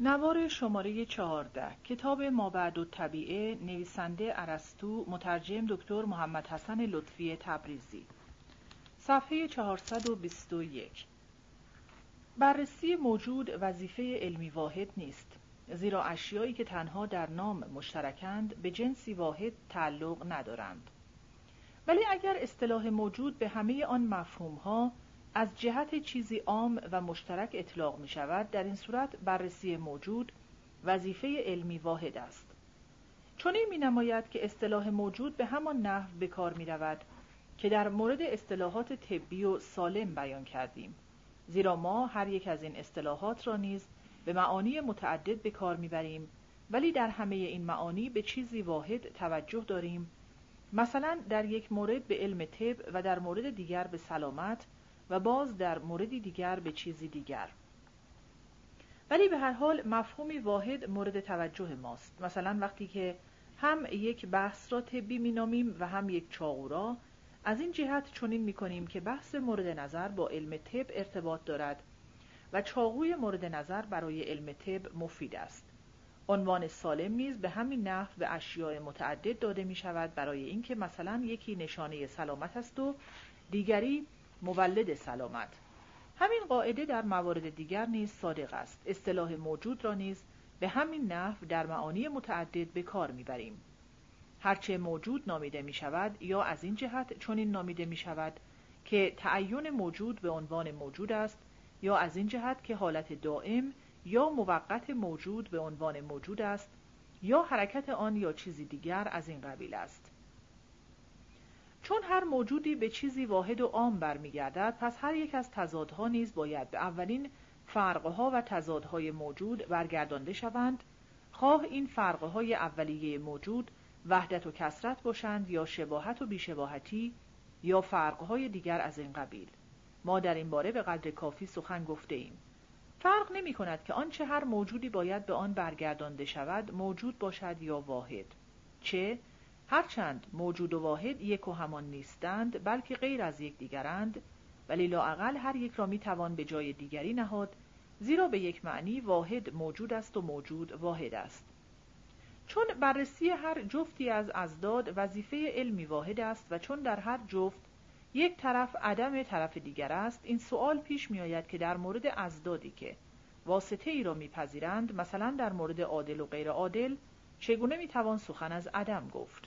نوار شماره 14 کتاب مابعدالطبیعه، نویسنده ارسطو، مترجم دکتر محمد حسن لطفی تبریزی. صفحه 421. بررسی موجود وظیفه علمی واحد نیست، زیرا اشیایی که تنها در نام مشترکند به جنسی واحد تعلق ندارند. ولی اگر اصطلاح موجود به همه آن مفهوم‌ها از جهت چیزی عام و مشترک اطلاق می شود، در این صورت بررسی موجود وظیفه علمی واحد است. چنین می نماید که اصطلاح موجود به همان نحو به کار می رود که در مورد اصطلاحات طبی و سالم بیان کردیم، زیرا ما هر یک از این اصطلاحات را نیز به معانی متعدد به کار می بریم، ولی در همه این معانی به چیزی واحد توجه داریم. مثلا در یک مورد به علم طب و در مورد دیگر به سلامت و باز در موردی دیگر به چیزی دیگر. ولی به هر حال مفهومی واحد مورد توجه ماست. مثلا وقتی که هم یک بحث را طبی می‌نامیم و هم یک چاقو را، از این جهت چنین می‌کنیم که بحث مورد نظر با علم طب ارتباط دارد و چاقوی مورد نظر برای علم طب مفید است. عنوان سالم نیز به همین نحو به اشیاء متعدد داده می‌شود، برای اینکه مثلا یکی نشانه سلامت است و دیگری مولد سلامت. همین قاعده در موارد دیگر نیز صادق است. اصطلاح موجود را نیز به همین نحو در معانی متعدد به کار می‌بریم. هرچه موجود نامیده می‌شود یا از این جهت چنین نامیده می‌شود که تعین موجود به عنوان موجود است، یا از این جهت که حالت دائم یا موقت موجود به عنوان موجود است، یا حرکت آن یا چیزی دیگر از این قبیل است. چون هر موجودی به چیزی واحد و عام برمیگردد، پس هر یک از تضادها نیز باید به اولین فرقها و تضادهای موجود برگردانده شوند، خواه این فرقهای اولیه موجود وحدت و کثرت باشند یا شباهت و بیشباهتی یا فرقهای دیگر از این قبیل. ما در این باره به قدر کافی سخن گفته ایم. فرق نمی کند که آنچه هر موجودی باید به آن برگردانده شود موجود باشد یا واحد، چه هرچند موجود و واحد یک و همان نیستند بلکه غیر از یک دیگرند، ولی لااقل هر یک را می توان به جای دیگری نهاد، زیرا به یک معنی واحد موجود است و موجود واحد است. چون بررسی هر جفتی از اضداد وظیفه علمی واحد است و چون در هر جفت یک طرف عدم طرف دیگر است، این سوال پیش می آید که در مورد اضدادی که واسطه ای را می پذیرند، مثلا در مورد عادل و غیر عادل، چگونه می توان سخن از عدم گفت؟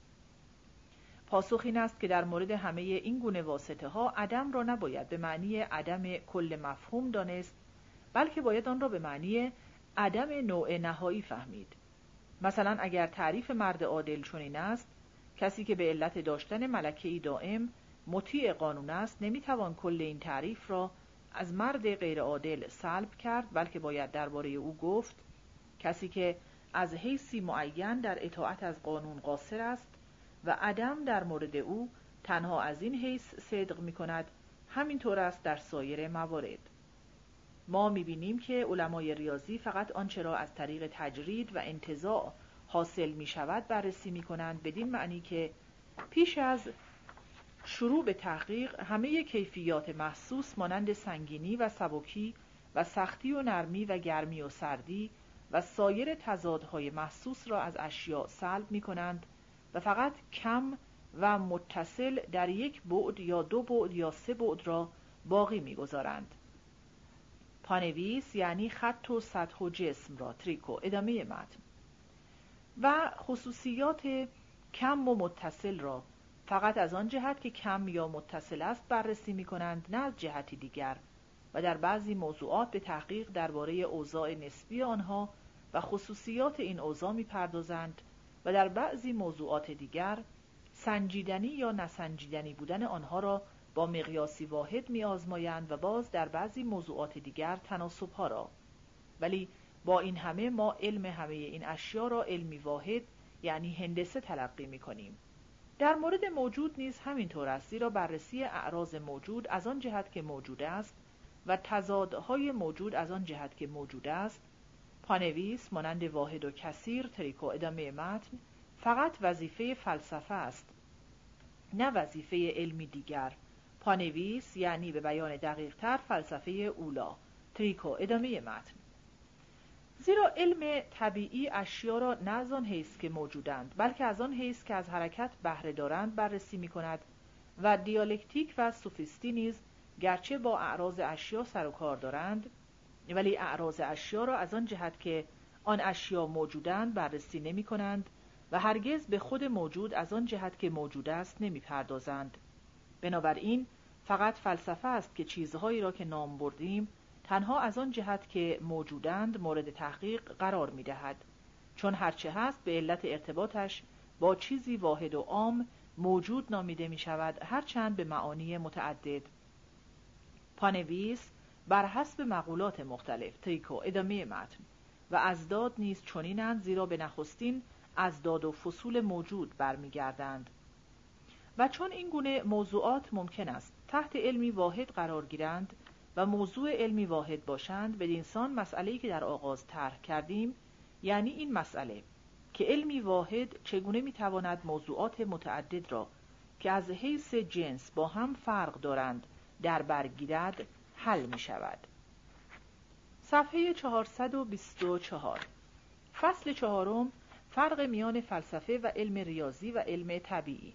پاسخ این است که در مورد همه این گونه واسطه ها عدم را نباید به معنی عدم کل مفهوم دانست، بلکه باید آن را به معنی عدم نوع نهایی فهمید. مثلا اگر تعریف مرد عادل چنین است: کسی که به علت داشتن ملکه‌ای دائم مطیع قانون است، نمیتوان کل این تعریف را از مرد غیر عادل سلب کرد، بلکه باید درباره او گفت کسی که از حیثی معین در اطاعت از قانون قاصر است و عدم در مورد او تنها از این حیث صدق می کند. همینطور است در سایر موارد. ما می بینیم که علمای ریاضی فقط آنچه را از طریق تجرید و انتزاع حاصل می شود بررسی می کنند، بدین معنی که پیش از شروع به تحقیق همه کیفیات محسوس مانند سنگینی و سبکی و سختی و نرمی و گرمی و سردی و سایر تضادهای محسوس را از اشیاء سلب می کنند و فقط کم و متصل در یک بعد یا دو بعد یا سه بعد را باقی می گذارند. پانویس یعنی خط و سطح و جسم را، تریکو، ادامه متن. و خصوصیات کم و متصل را فقط از آن جهت که کم یا متصل است بررسی می کنند، نه از جهتی دیگر، و در بعضی موضوعات به تحقیق درباره اوضاع نسبی آنها و خصوصیات این اوضاع می پردازند و در بعضی موضوعات دیگر سنجیدنی یا نسنجیدنی بودن آنها را با مقیاسی واحد می آزمایند و باز در بعضی موضوعات دیگر تناسبها را. ولی با این همه ما علم همه این اشیا را علمی واحد یعنی هندسه تلقی می کنیم. در مورد موجود نیز همینطور است، زیرا بررسی اعراض موجود از آن جهت که موجود است و تضادهای موجود از آن جهت که موجود است، پانویس مانند واحد و کثیر، تریکو، ادامه متن، فقط وظیفه فلسفه است، نه وظیفه علمی دیگر. پانویس یعنی به بیان دقیق تر فلسفه اولا، تریکو، ادامه متن. زیرا علم طبیعی اشیا را نه از آن حیث که موجودند بلکه از آن حیث که از حرکت بهره دارند بررسی می کند و دیالکتیک و سوفیستی نیز گرچه با اعراض اشیا سر و کار دارند ولی اعراض اشیا را از آن جهت که آن اشیا موجودند بررسی نمی کنند و هرگز به خود موجود از آن جهت که موجود است نمی پردازند. بنابراین فقط فلسفه است که چیزهایی را که نام بردیم تنها از آن جهت که موجودند مورد تحقیق قرار می دهد، چون هرچه هست به علت ارتباطش با چیزی واحد و عام موجود نامیده می شود، هرچند به معانی متعدد. پانویس بر حسب مقولات مختلف. تریکو ادامه متن. و ازداد نیز چنینند، زیرا به نخستین ازداد و فصول موجود برمیگردند. و چون این گونه موضوعات ممکن است تحت علمی واحد قرار گیرند و موضوع علمی واحد باشند، بدینسان مسئله‌ای که در آغاز طرح کردیم، یعنی این مسئله که علمی واحد چگونه میتواند موضوعات متعدد را که از حیث جنس با هم فرق دارند در بر گیرد، حل می شود. صفحه 424. فصل چهارم، فرق میان فلسفه و علم ریاضی و علم طبیعی.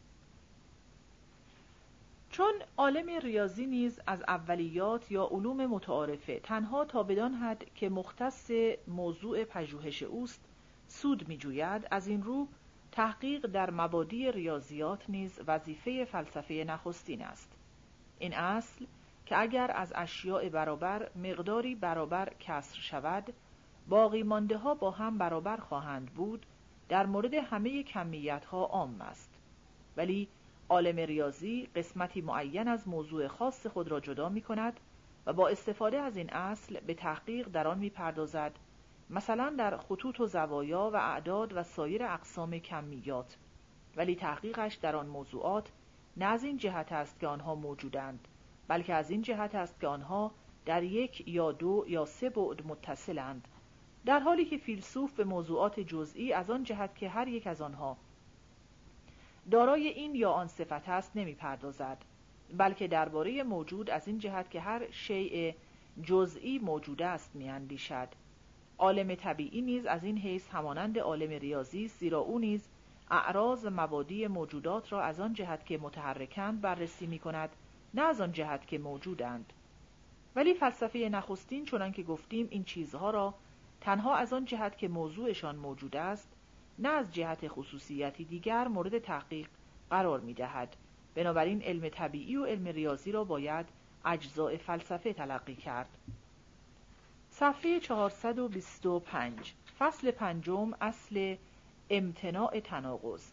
چون عالم ریاضی نیز از اولیات یا علوم متعارفه تنها تا بدان حد که مختص موضوع پژوهش اوست سود می جوید، از این رو تحقیق در مبادی ریاضیات نیز وظیفه فلسفه نخستین است. این اصل که اگر از اشیاء برابر مقداری برابر کسر شود، باقی مانده ها با هم برابر خواهند بود، در مورد همه کمیت ها عام است. ولی عالم ریاضی قسمتی معین از موضوع خاص خود را جدا می کند و با استفاده از این اصل به تحقیق در آن می پردازد، مثلا در خطوط و زوایا و اعداد و سایر اقسام کمیات. ولی تحقیقش در آن موضوعات نه از این جهت است که آنها موجودند، بلکه از این جهت است که آنها در یک یا دو یا سه بعد متصلند، در حالی که فیلسوف به موضوعات جزئی از آن جهت که هر یک از آنها دارای این یا آن صفت است نمی پردازد، بلکه درباره موجود از این جهت که هر شیء جزئی موجود است می اندیشد. عالم طبیعی نیز از این حیث همانند عالم ریاضی، زیرا او نیز اعراض و مبادی موجودات را از آن جهت که متحرکند بررسی می کند، نه از آن جهت که موجودند. ولی فلسفه نخستین چنان که گفتیم این چیزها را تنها از آن جهت که موضوعشان موجود است، نه از جهت خصوصیتی دیگر مورد تحقیق قرار می دهد. بنابراین علم طبیعی و علم ریاضی را باید اجزاء فلسفه تلقی کرد. صفحه 425. فصل پنجم، اصل امتناع تناقض.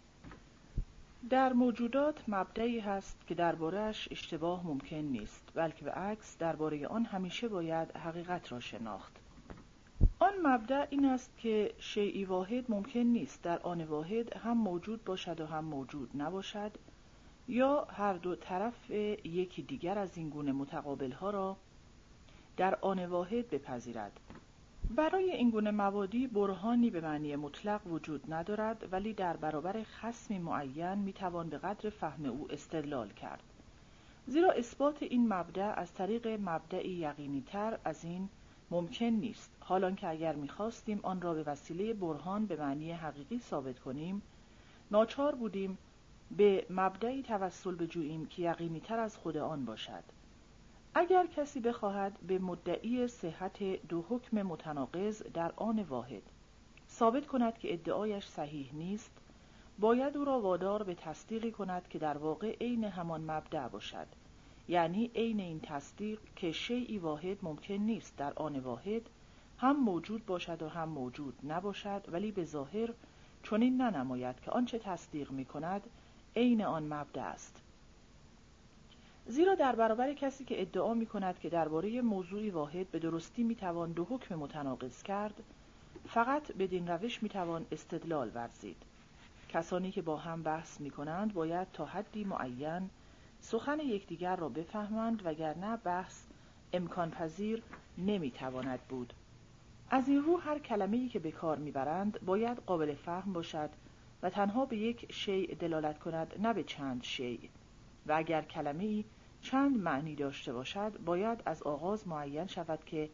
در موجودات مبدئی هست که درباره‌اش اشتباه ممکن نیست، بلکه به عکس درباره آن همیشه باید حقیقت را شناخت. آن مبدأ این است که شیئی واحد ممکن نیست در آن واحد هم موجود باشد و هم موجود نباشد، یا هر دو طرف یکی دیگر از این گونه متقابل‌ها را در آن واحد بپذیرد. برای این گونه مبادی برهانی به معنی مطلق وجود ندارد، ولی در برابر خصمی معین میتوان به قدر فهم او استدلال کرد. زیرا اثبات این مبدأ از طریق مبدأی یقینی تر از این ممکن نیست، حالان که اگر میخواستیم آن را به وسیله برهان به معنی حقیقی ثابت کنیم، ناچار بودیم به مبدأی توسل بجوییم که یقینی تر از خود آن باشد. اگر کسی بخواهد به مدعی صحت دو حکم متناقض در آن واحد ثابت کند که ادعایش صحیح نیست، باید او را وادار به تصدیقی کند که در واقع عین همان مبدأ باشد، یعنی عین این تصدیق که شیئی واحد ممکن نیست در آن واحد هم موجود باشد و هم موجود نباشد، ولی به ظاهر چنین ننماید که آنچه تصدیق می کند عین آن مبدأ است. زیرا در برابر کسی که ادعا می کند که درباره موضوعی واحد به درستی می توان دو حکم متناقض کرد، فقط بدین روش می توان استدلال ورزید. کسانی که با هم بحث می کنند باید تا حدی معین سخن یکدیگر را بفهمند، وگرنه بحث امکان پذیر نمی تواند بود. از این رو هر کلمه‌ای که به کار می برند باید قابل فهم باشد و تنها به یک شیء دلالت کند، نه به چند شیء. و اگر کلمه‌ای چند معنی داشته باشد باید از آغاز معین شود که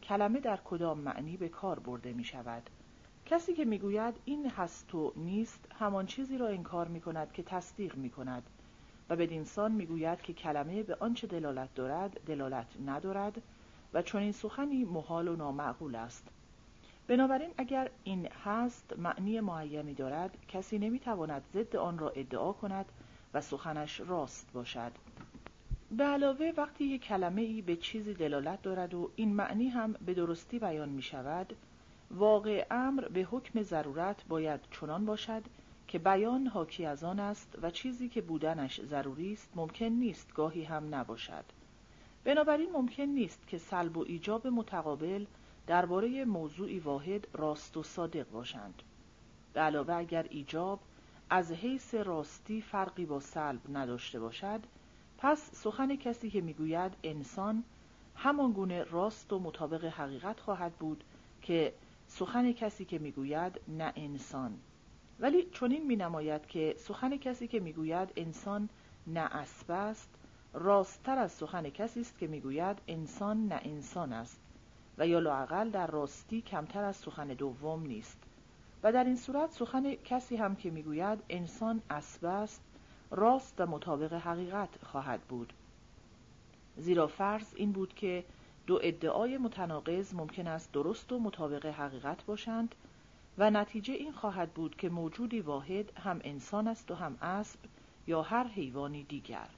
کلمه در کدام معنی به کار برده می شود. کسی که می گوید این هست و نیست همان چیزی را انکار می کند که تصدیق می کند و بدین سان می گوید که کلمه به آنچه دلالت دارد دلالت ندارد و چنین سخنی محال و نامعقول است. بنابراین اگر این هست معنی معینی دارد، کسی نمیتواند ضد آن را ادعا کند و سخنش راست باشد. به علاوه وقتی یک کلمه‌ای به چیزی دلالت دارد و این معنی هم به درستی بیان می شود، واقع امر به حکم ضرورت باید چنان باشد که بیان حاکی از آن است و چیزی که بودنش ضروری است ممکن نیست گاهی هم نباشد. بنابراین ممکن نیست که سلب و ایجاب متقابل درباره موضوعی واحد راست و صادق باشند. به علاوه اگر ایجاب از حیث راستی فرقی با سلب نداشته باشد، پس سخن کسی که میگوید انسان همان گونه راست و مطابق حقیقت خواهد بود که سخن کسی که میگوید نه انسان. ولی چنین مینماید که سخن کسی که میگوید انسان نه اسب است راست‌تر از سخن کسی است که میگوید انسان نه انسان است و یا لااقل در راستی کمتر از سخن دوم نیست. و در این صورت سخن کسی هم که میگوید انسان اسب است راست و مطابق حقیقت خواهد بود، زیرا فرض این بود که دو ادعای متناقض ممکن است درست و مطابق حقیقت باشند و نتیجه این خواهد بود که موجودی واحد هم انسان است و هم اسب یا هر حیوانی دیگر.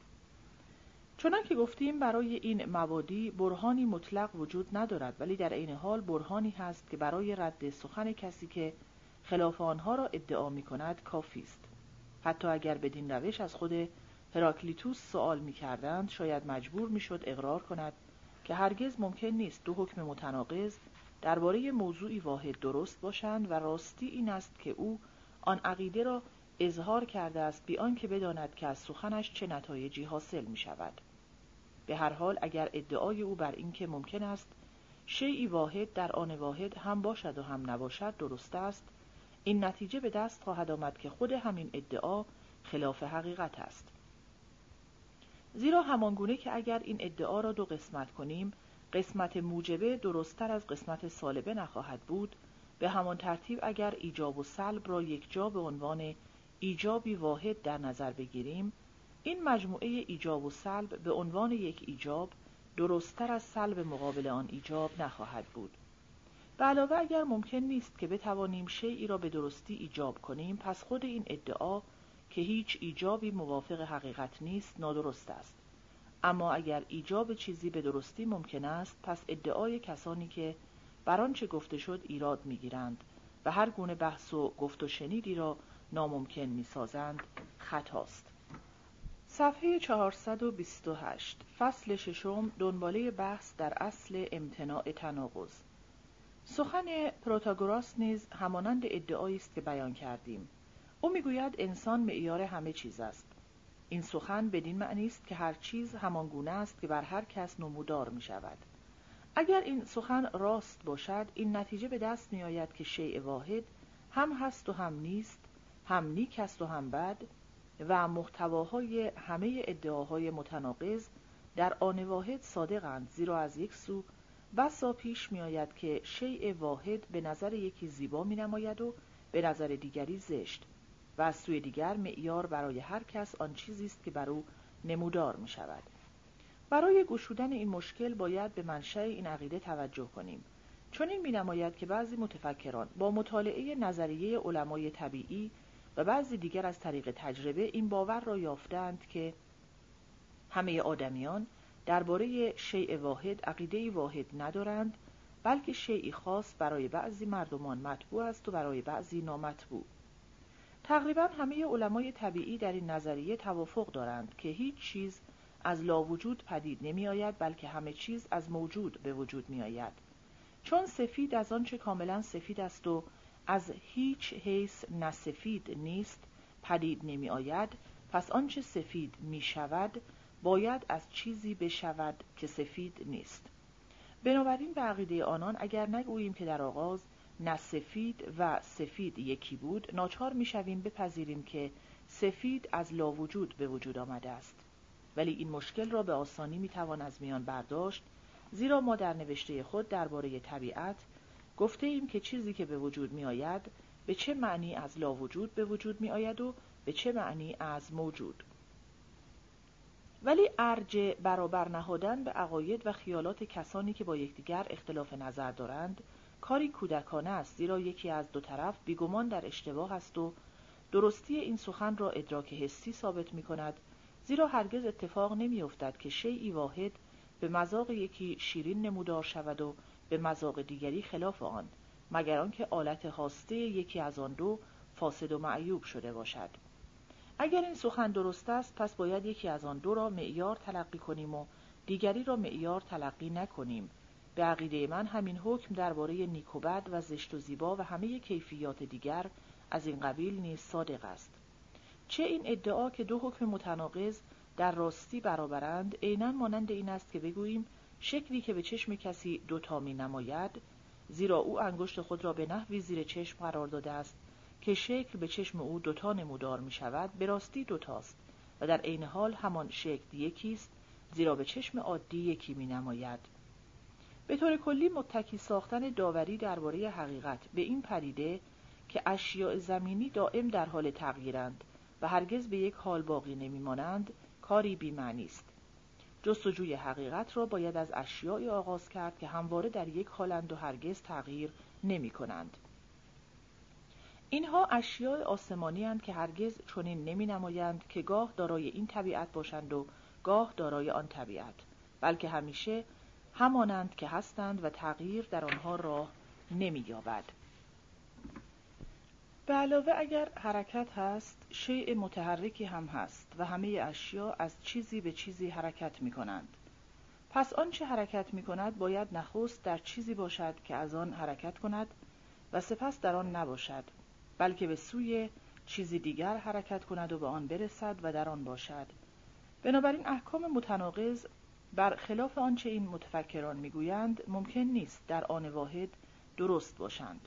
چنان که گفتیم برای این مبادی برهانی مطلق وجود ندارد، ولی در عین حال برهانی هست که برای رد سخن کسی که خلاف آنها را ادعا می کند کافی است. حتی اگر بدین روش از خود هراکلیتوس سوال می کردند، شاید مجبور می شد اقرار کند که هرگز ممکن نیست دو حکم متناقض درباره موضوعی واحد درست باشند و راستی این است که او آن عقیده را اظهار کرده است بی آنکه بداند که از سخنش چه نتایجی حاصل می شود. به هر حال اگر ادعای او بر این که ممکن است شیئی واحد در آن واحد هم باشد و هم نباشد درست است، این نتیجه به دست خواهد آمد که خود همین ادعا خلاف حقیقت است. زیرا همانگونه که اگر این ادعا را دو قسمت کنیم، قسمت موجبه درستتر از قسمت سالبه نخواهد بود، به همان ترتیب اگر ایجاب و سلب را یک جا به عنوان ایجابی واحد در نظر بگیریم، این مجموعه ایجاب و سلب به عنوان یک ایجاب درستتر از سلب مقابل آن ایجاب نخواهد بود. به علاوه اگر ممکن نیست که بتوانیم شیئی را به درستی ایجاب کنیم، پس خود این ادعا که هیچ ایجابی موافق حقیقت نیست نادرست است. اما اگر ایجاب چیزی به درستی ممکن است، پس ادعای کسانی که بر آنچه گفته شد ایراد می‌گیرند و هر گونه بحث و گفت و شنیدی را ناممکن می‌سازند خطاست. صفحه 428 فصل ششم دنباله بحث در اصل امتناع تناقض. سخن پروتاگوراس نیز همانند ادعایی است که بیان کردیم. او میگوید انسان معیار همه چیز است. این سخن بدین معنی است که هر چیز همان گونه است که بر هر کس نمودار می شود. اگر این سخن راست باشد، این نتیجه به دست می آید که شیء واحد هم هست و هم نیست، هم نیک است و هم بد و محتواهای همه ادعاهای متناقض در آن واحد صادقند، زیرا از یک سو بسا پیش می آید که شیء واحد به نظر یکی زیبا می نماید و به نظر دیگری زشت و از سوی دیگر معیار برای هر کس آن چیزی است که بر او نمودار می شود. برای گشودن این مشکل باید به منشأ این عقیده توجه کنیم. چون این می نماید که بعضی متفکران با مطالعه نظریه علمای طبیعی و بعضی دیگر از طریق تجربه این باور را یافتند که همه آدمیان درباره شیء واحد عقیده‌ای واحد ندارند، بلکه شیئی خاص برای بعضی مردمان مطبوع است و برای بعضی نامطبوع. تقریبا همه علمای طبیعی در این نظریه توافق دارند که هیچ چیز از لاوجود پدید نمی آید، بلکه همه چیز از موجود به وجود می آید. چون سفید از آنچه کاملا سفید است و از هیچ حیث نسفید نیست پدید نمی آید، پس آنچه سفید می شود باید از چیزی بشود که سفید نیست. بنابراین به عقیده آنان اگر نگوییم که در آغاز نسفید و سفید یکی بود، ناچار می‌شویم بپذیریم که سفید از لاوجود به وجود آمده است. ولی این مشکل را به آسانی می‌توان از میان برداشت زیرا ما در نوشته خود درباره طبیعت گفته ایم که چیزی که به وجود می آید به چه معنی از لا وجود به وجود می آید و به چه معنی از موجود. ولی ارج برابر نهادن به عقاید و خیالات کسانی که با یکدیگر اختلاف نظر دارند کاری کودکانه است، زیرا یکی از دو طرف بیگمان در اشتباه است و درستی این سخن را ادراک حسی ثابت می کند، زیرا هرگز اتفاق نمی افتد که شیئی واحد به مذاق یکی شیرین نمودار شود و به مذاق دیگری خلاف آن، مگر آنکه آلت خواسته یکی از آن دو فاسد و معیوب شده باشد. اگر این سخن درست است، پس باید یکی از آن دو را معیار تلقی کنیم و دیگری را معیار تلقی نکنیم. به عقیده من همین حکم درباره نیک و بد و زشت و زیبا و همه کیفیات دیگر از این قبیل نیز صادق است. چه این ادعا که دو حکم متناقض در راستی برابرند عیناً مانند این است که بگوییم شکلی که به چشم کسی دوتا می نماید، زیرا او انگشت خود را به نحوی زیر چشم قرار داده است که شکل به چشم او دوتا نمودار می شود، به راستی دوتاست و در عین حال همان شکل یکی است، زیرا به چشم عادی یکی می نماید. به طور کلی متکی ساختن داوری درباره حقیقت به این پدیده که اشیاء زمینی دائم در حال تغییرند و هرگز به یک حال باقی نمی‌مانند کاری بی‌معنی است. جستجوی حقیقت را باید از اشیاء آغاز کرد که همواره در یک حالند و هرگز تغییر نمی‌کنند. اینها اشیاء آسمانی اند که هرگز چنین نمی‌نمایند که گاه دارای این طبیعت باشند و گاه دارای آن طبیعت، بلکه همیشه همانند که هستند و تغییر در آنها راه نمی‌یابد. به علاوه اگر حرکت هست، شیء متحرکی هم هست و همه اشیا از چیزی به چیزی حرکت می کنند. پس آنچه حرکت می کند باید نخست در چیزی باشد که از آن حرکت کند و سپس در آن نباشد، بلکه به سوی چیزی دیگر حرکت کند و به آن برسد و در آن باشد. بنابراین احکام متناقض برخلاف آنچه این متفکران می گویند ممکن نیست در آن واحد درست باشند.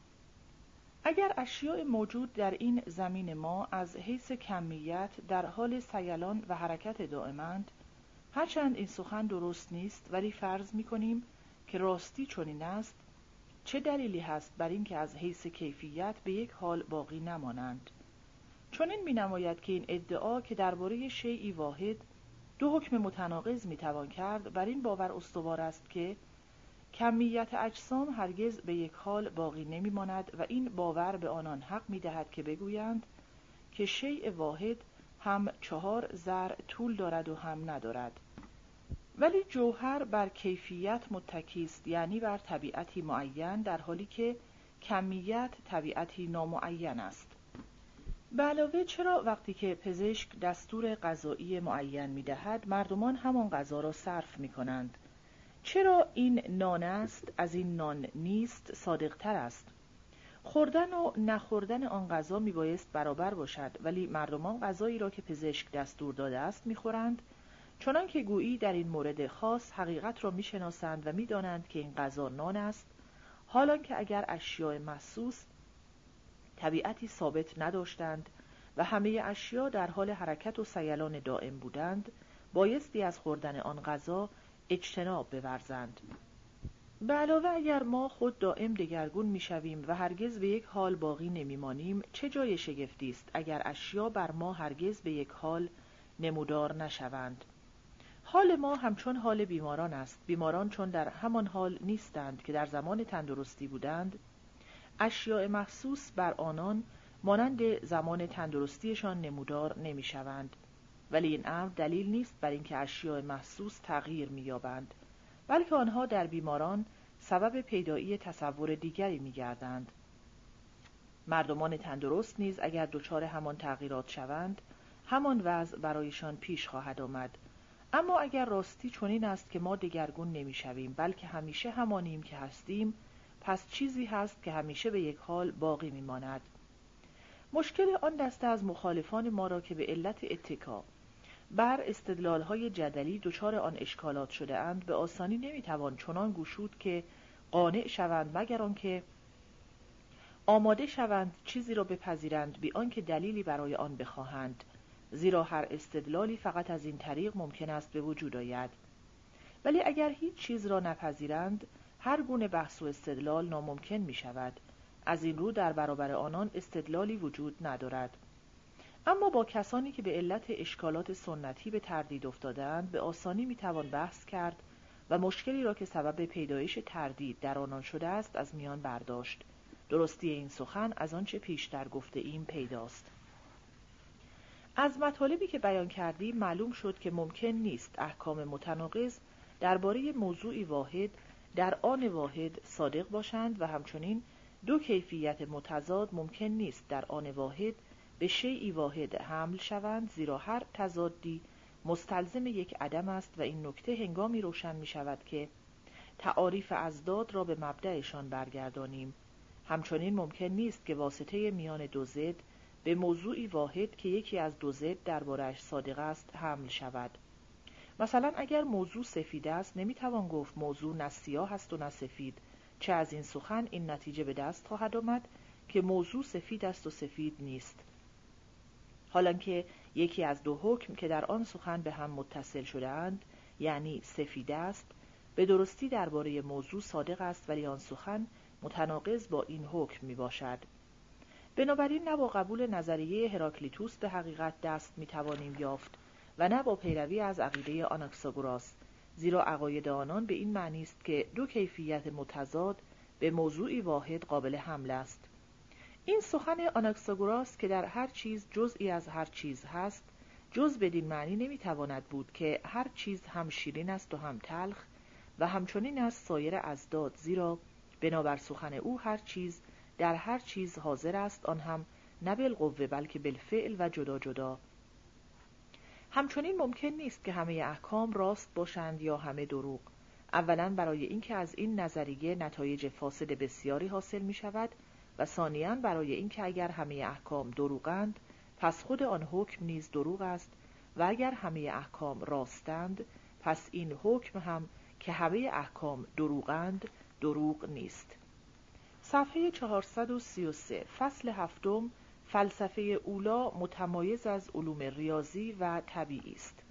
اگر اشیاء موجود در این زمین ما از حیث کمیت در حال سیلان و حرکت دائمند، هرچند این سخن درست نیست ولی فرض می‌کنیم که راستی چنین است، چه دلیلی هست بر این که از حیث کیفیت به یک حال باقی نمانند؟ چنین می‌نماید که این ادعا که درباره شیئی واحد دو حکم متناقض می‌توان کرد بر این باور استوار است که کمیت اجسام هرگز به یک حال باقی نمی‌ماند و این باور به آنان حق می‌دهد که بگویند که شیء واحد هم 4 ذرع طول دارد و هم ندارد. ولی جوهر بر کیفیت متکی است، یعنی بر طبیعتی معین، در حالی که کمیت طبیعتی نامعین است. به علاوه چرا وقتی که پزشک دستور غذایی معین می‌دهد مردمان همان غذا را صرف می‌کنند؟ چرا این نان است از این نان نیست صادق‌تر است؟ خوردن و نخوردن آن غذا میبایست برابر باشد، ولی مردمان غذایی را که پزشک دستور داده است میخورند، چنان که گویی در این مورد خاص حقیقت را میشناسند و میدانند که این غذا نان است، حالان که اگر اشیاء محسوس طبیعتی ثابت نداشتند و همه اشیا در حال حرکت و سیلان دائم بودند، بایستی از خوردن آن غذا اجتناب بورزند. به علاوه اگر ما خود دائم دگرگون میشویم و هرگز به یک حال باقی نمیمانیم، چه جای شگفتی است اگر اشیا بر ما هرگز به یک حال نمودار نشوند. حال ما همچون حال بیماران است. بیماران چون در همان حال نیستند که در زمان تندرستی بودند، اشیاء مخصوص بر آنان مانند زمان تندرستیشان نمودار نمیشوند. ولی این امر دلیل نیست بر اینکه اشیاء محسوس تغییر می‌یابند، بلکه آنها در بیماران سبب پیدایی تصور دیگری می‌گردند. مردمان تندرست نیز اگر دچار همان تغییرات شوند، همان وضع برایشان پیش خواهد آمد. اما اگر راستی چنین است که ما دگرگون نمی‌شویم، بلکه همیشه همانیم که هستیم، پس چیزی هست که همیشه به یک حال باقی می‌ماند. مشکل آن دسته از مخالفان ما را که به علت اتکا بر استدلال‌های جدلی دچار آن اشکالات شده اند، به آسانی نمی‌توان چنان گشود که قانع شوند، مگر آنکه آماده شوند چیزی را بپذیرند بی آنکه دلیلی برای آن بخواهند، زیرا هر استدلالی فقط از این طریق ممکن است به وجود آید. ولی اگر هیچ چیز را نپذیرند، هر گونه بحث و استدلال ناممکن می شود. از این رو در برابر آنان استدلالی وجود ندارد. اما با کسانی که به علت اشکالات سنتی به تردید افتادند، به آسانی می توان بحث کرد و مشکلی را که سبب پیدایش تردید در آنان شده است از میان برداشت. درستی این سخن از آنچه پیشتر گفته ایم پیداست. از مطالبی که بیان کردیم معلوم شد که ممکن نیست احکام متناقض درباره موضوعی واحد در آن واحد صادق باشند و همچنین دو کیفیت متضاد ممکن نیست در آن واحد به شیئی واحد حمل شوند، زیرا هر تضادی مستلزم یک عدم است و این نکته هنگامی روشن می شود که تعاریف اضداد را به مبدأشان برگردانیم. همچنین ممکن نیست که واسطه میان دو ضد به موضوعی واحد که یکی از دو ضد درباره‌اش صادق است حمل شود. مثلا اگر موضوع سفید است نمیتوان گفت موضوع نه سیاه است و نه سفید، چه از این سخن این نتیجه به دست خواهد آمد که موضوع سفید است و سفید نیست، حالانکه یکی از دو حکم که در آن سخن به هم متصل شده‌اند، یعنی سفید است، به درستی درباره موضوع صادق است، ولی آن سخن متناقض با این حکم می باشد. بنابراین نه با قبول نظریه هراکلیتوس به حقیقت دست می توانیم یافت و نه با پیروی از عقیده آناکساگوراس، زیرا عقاید آنان به این معنی است که دو کیفیت متضاد به موضوعی واحد قابل حمل است. این سخن آناکساگوراس که در هر چیز جزئی از هر چیز هست، جز بدین معنی نمیتواند بود که هر چیز هم شیرین است و هم تلخ و همچنین از سایر اضداد، زیرا بنابر سخن او هر چیز در هر چیز حاضر است، آن هم نه بالقوه بلکه بالفعل و جدا جدا. همچنین ممکن نیست که همه احکام راست باشند یا همه دروغ. اولا برای اینکه از این نظریه نتایج فاسد بسیاری حاصل می شود و ثانیاً برای اینکه اگر همه احکام دروغند پس خود آن حکم نیز دروغ است و اگر همه احکام راستند پس این حکم هم که همه احکام دروغند دروغ نیست. صفحه 433 فصل هفتم فلسفه اولا متمایز از علوم ریاضی و طبیعی است.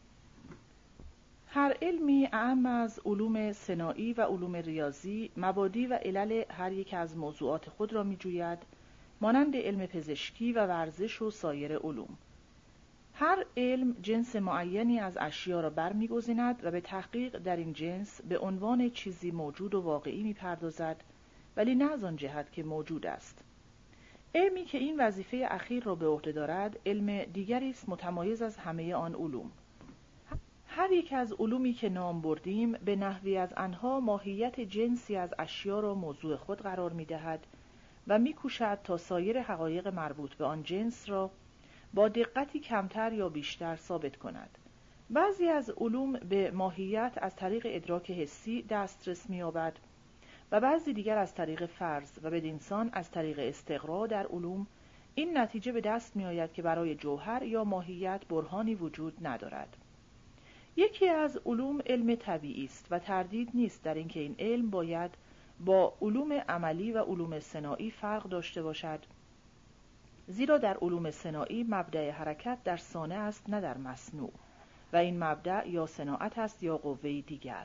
هر علمی اعم از علوم صناعی و علوم ریاضی مبادی و علل هر یک از موضوعات خود را می‌جوید، مانند علم پزشکی و ورزش و سایر علوم. هر علم جنس معینی از اشیا را برمی‌گزیند و به تحقیق در این جنس به عنوان چیزی موجود و واقعی می‌پردازد، ولی نه از آن جهت که موجود است. علمی که این وظیفه اخیر را به عهده دارد، علم دیگری است متمایز از همه آن علوم. هر یک از علومی که نام بردیم به نحوی از آنها ماهیت جنسی از اشیا را موضوع خود قرار می‌دهد و می‌کوشد تا سایر حقایق مربوط به آن جنس را با دقتی کمتر یا بیشتر ثابت کند. بعضی از علوم به ماهیت از طریق ادراک حسی دسترس می‌یابد و بعضی دیگر از طریق فرض و بدینسان از طریق استقرا در علوم این نتیجه به دست می‌آید که برای جوهر یا ماهیت برهانی وجود ندارد. یکی از علوم علم طبیعی است و تردید نیست در اینکه این علم باید با علوم عملی و علوم صناعی فرق داشته باشد، زیرا در علوم صناعی مبدأ حرکت در صانع است نه در مصنوع و این مبدأ یا صناعت است یا قوه‌ای دیگر.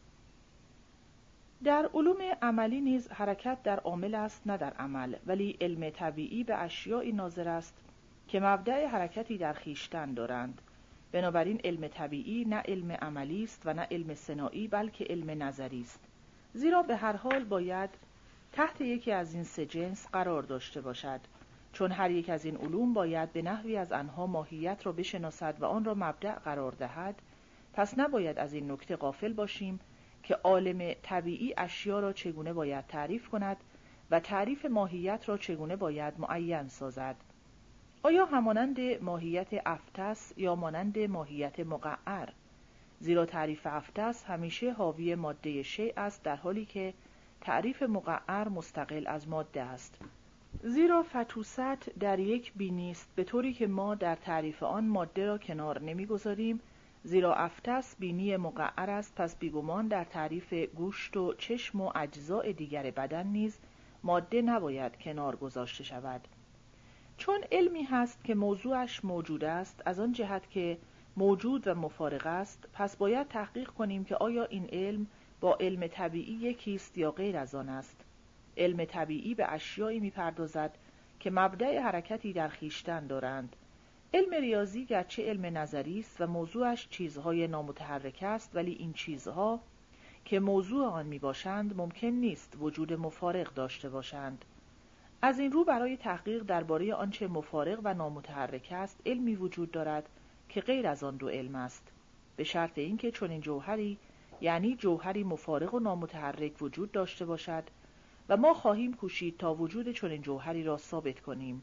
در علوم عملی نیز حرکت در عامل است نه در عمل، ولی علم طبیعی به اشیاء ناظر است که مبدأ حرکتی در خویشتن دارند. بنابراین علم طبیعی نه علم عملی است و نه علم صناعی بلکه علم نظری است، زیرا به هر حال باید تحت یکی از این سه جنس قرار داشته باشد، چون هر یک از این علوم باید به نحوی از آنها ماهیت را بشناسد و آن را مبدأ قرار دهد. پس نباید از این نکته غافل باشیم که عالم طبیعی اشیا را چگونه باید تعریف کند و تعریف ماهیت را چگونه باید معین سازد. آیا همانند ماهیت افتس یا مانند ماهیت مقعر؟ زیرا تعریف افتس همیشه حاوی ماده شیء است، در حالی که تعریف مقعر مستقل از ماده است. زیرا فتوست در یک بینی است، به طوری که ما در تعریف آن ماده را کنار نمی‌گذاریم، زیرا افتس بینی مقعر است. پس بیگمان در تعریف گوشت و چشم و اجزاء دیگر بدن نیز ماده نباید کنار گذاشته شود. چون علمی هست که موضوعش موجود است، از آن جهت که موجود و مفارق است، پس باید تحقیق کنیم که آیا این علم با علم طبیعی یکیست یا غیر از آن است. علم طبیعی به اشیایی می‌پردازد که مبدأ حرکتی در خویشتن دارند. علم ریاضی گرچه علم نظری است و موضوعش چیزهای نامتحرک است، ولی این چیزها که موضوع آن میباشند ممکن نیست وجود مفارق داشته باشند. از این رو برای تحقیق درباره آنچه مفارق و نامتحرک است علمی وجود دارد که غیر از آن دو علم است، به شرط اینکه چنین جوهری، یعنی جوهری مفارق و نامتحرک وجود داشته باشد و ما خواهیم کوشید تا وجود چنین جوهری را ثابت کنیم.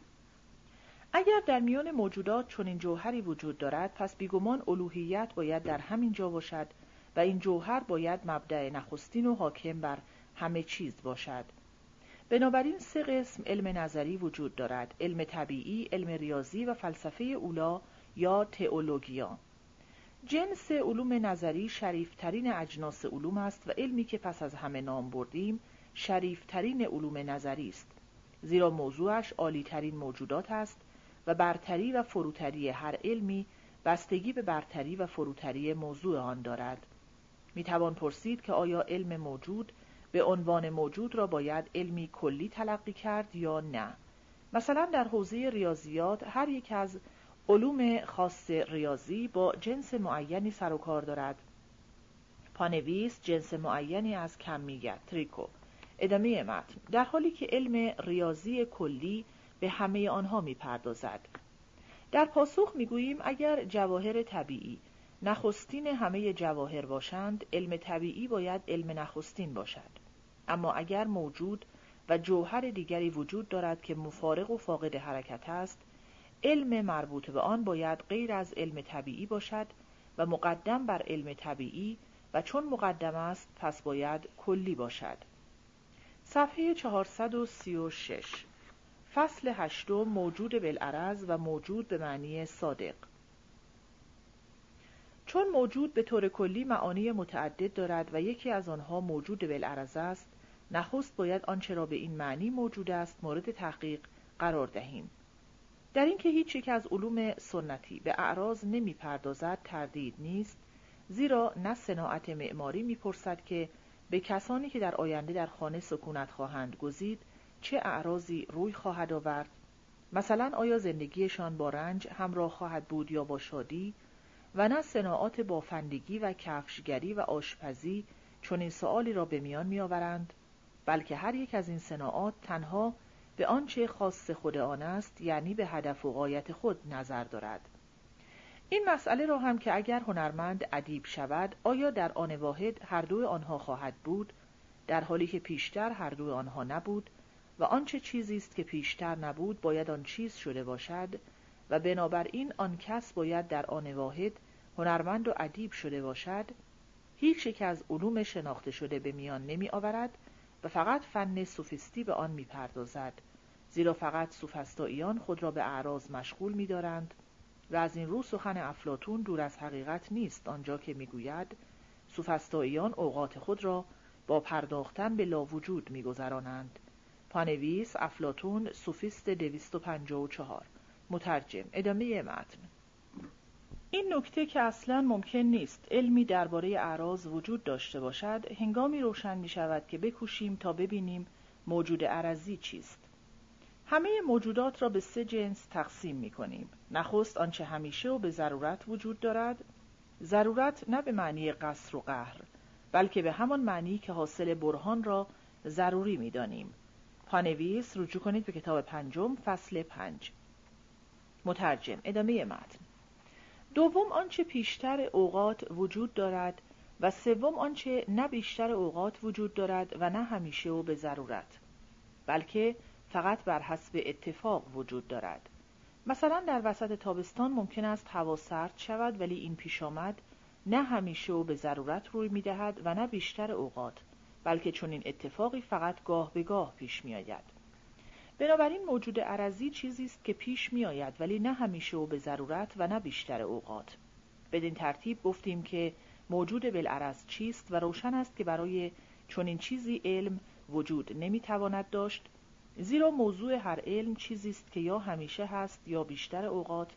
اگر در میان موجودات چنین جوهری وجود دارد، پس بیگمان الوهیت باید در همین جا باشد و این جوهر باید مبدأ نخستین و حاکم بر همه چیز باشد. بنابراین 3 قسم علم نظری وجود دارد: علم طبیعی، علم ریاضی و فلسفه اولی یا تئولوژیا. جنس علوم نظری شریفترین اجناس علوم است و علمی که پس از همه نام بردیم شریفترین علوم نظری است، زیرا موضوعش عالیترین موجودات است و برتری و فروتری هر علمی بستگی به برتری و فروتری موضوع آن دارد. میتوان پرسید که آیا علم موجود به عنوان موجود را باید علمی کلی تلقی کرد یا نه؟ مثلا در حوزه ریاضیات هر یک از علوم خاص ریاضی با جنس معینی سر و کار دارد. پانویس جنس معینی از کمیت، تریکو. ادامه متن. در حالی که علم ریاضی کلی به همه آنها میپردازد. در پاسخ میگوییم اگر جواهر طبیعی نخستین همه جواهر باشند، علم طبیعی باید علم نخستین باشد. اما اگر موجود و جوهر دیگری وجود دارد که مفارق و فاقد حرکت است، علم مربوط به آن باید غیر از علم طبیعی باشد و مقدم بر علم طبیعی، و چون مقدم است پس باید کلی باشد. صفحه 436. فصل 8. موجود بالعرض و موجود به معنی صادق. چون موجود به طور کلی معانی متعدد دارد و یکی از آنها موجود بالعرض است، نخست باید آنچه را به این معنی موجود است مورد تحقیق قرار دهیم. در اینکه هیچ یک از علوم سنتی به اعراض نمی پردازد تردید نیست، زیرا نه صناعت معماری می پرسد که به کسانی که در آینده در خانه سکونت خواهند گزید چه اعراضی روی خواهد آورد، مثلا آیا زندگیشان با رنج همراه خواهد بود یا با شادی، و نه صناعات بافندگی و کفشگری و آشپزی چون این سؤالی را به میان می آورند، بلکه هر یک از این صناعات تنها به آنچه خاص خود آن است، یعنی به هدف و غایت خود نظر دارد. این مسئله را هم که اگر هنرمند ادیب شود آیا در آن واحد هر دو آنها خواهد بود، در حالی که پیشتر هر دو آنها نبود، و آنچه چیزی است که پیشتر نبود باید آن چیز شده باشد، و بنابراین آن کس باید در آن واحد هنرمند و ادیب شده باشد. هیچ یک از علوم شناخته شده به میان نمی آورد و فقط فن سوفیستی به آن می پردازد، زیرا فقط سوفسطائیان خود را به اعراض مشغول می دارند و از این رو سخن افلاطون دور از حقیقت نیست آنجا که می گوید سوفسطائیان اوقات خود را با پرداختن به لاوجود می گذرانند. پانویس افلاطون سوفیست 254. مترجم. ادامه متن. این نکته که اصلاً ممکن نیست علمی درباره اعراض وجود داشته باشد، هنگامی روشن می شود که بکوشیم تا ببینیم موجود عرضی چیست. همه موجودات را به 3 جنس تقسیم می کنیم. نخست آنچه همیشه و به ضرورت وجود دارد. ضرورت نه به معنی قصر و قهر، بلکه به همان معنی که حاصل برهان را ضروری می دانیم. پانویس رجوع کنید به کتاب 5 فصل 5. مترجم. ادامه متن. دوم آنچه پیشتر اوقات وجود دارد و سوم آنچه نه بیشتر اوقات وجود دارد و نه همیشه و به ضرورت، بلکه فقط بر حسب اتفاق وجود دارد. مثلا در وسط تابستان ممکن است هوا سرد شود، ولی این پیش آمد نه همیشه و به ضرورت روی می دهد و نه بیشتر اوقات، بلکه چون این اتفاقی فقط گاه به گاه پیش می آید. بنابراین موجود عرضی چیزی است که پیش می آید ولی نه همیشه و به ضرورت و نه بیشتر اوقات. بدین ترتیب گفتیم که موجود بالعرض چیست و روشن است که برای چنین چیزی علم وجود نمی تواند داشت، زیرا موضوع هر علم چیزی است که یا همیشه هست یا بیشتر اوقات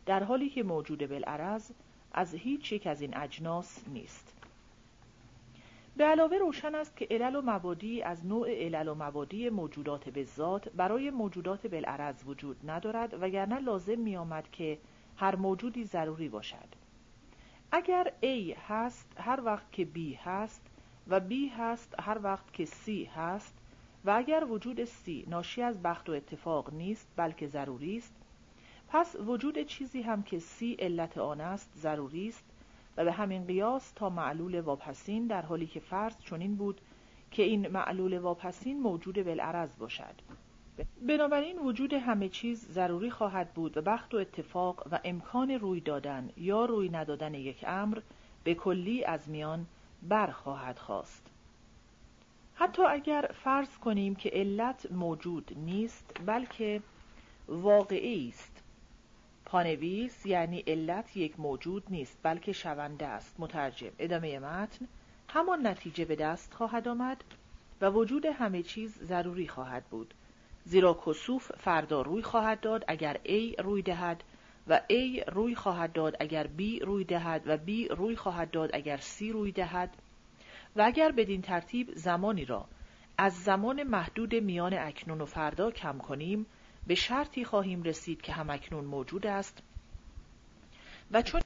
در حالی که موجود بالعرض از هیچ یک از این اجناس نیست. به علاوه روشن است که علل و مبادی از نوع علل و مبادی موجودات بالذات برای موجودات بالعرض وجود ندارد، وگرنه لازم می آمد که هر موجودی ضروری باشد. اگر A هست هر وقت که B هست و B هست هر وقت که C هست و اگر وجود C ناشی از بخت و اتفاق نیست بلکه ضروری است، پس وجود چیزی هم که C علت آن است ضروری است و به همین قیاس تا معلول واپسین، در حالی که فرض چنین بود که این معلول واپسین موجود بالعرض باشد. بنابراین وجود همه چیز ضروری خواهد بود و بخت و اتفاق و امکان روی دادن یا روی ندادن یک امر به کلی از میان برخواهد خاست. حتی اگر فرض کنیم که علت موجود نیست بلکه واقعی است. پانویس یعنی علت یک موجود نیست بلکه شونده است. مترجم. ادامه متن. همان نتیجه به دست خواهد آمد و وجود همه چیز ضروری خواهد بود، زیرا کسوف فردا روی خواهد داد اگر A روی دهد و A روی خواهد داد اگر B روی دهد و B روی خواهد داد اگر C روی دهد و اگر بدین ترتیب زمانی را از زمان محدود میان اکنون و فردا کم کنیم به شرطی خواهیم رسید که هم اکنون موجود است و چون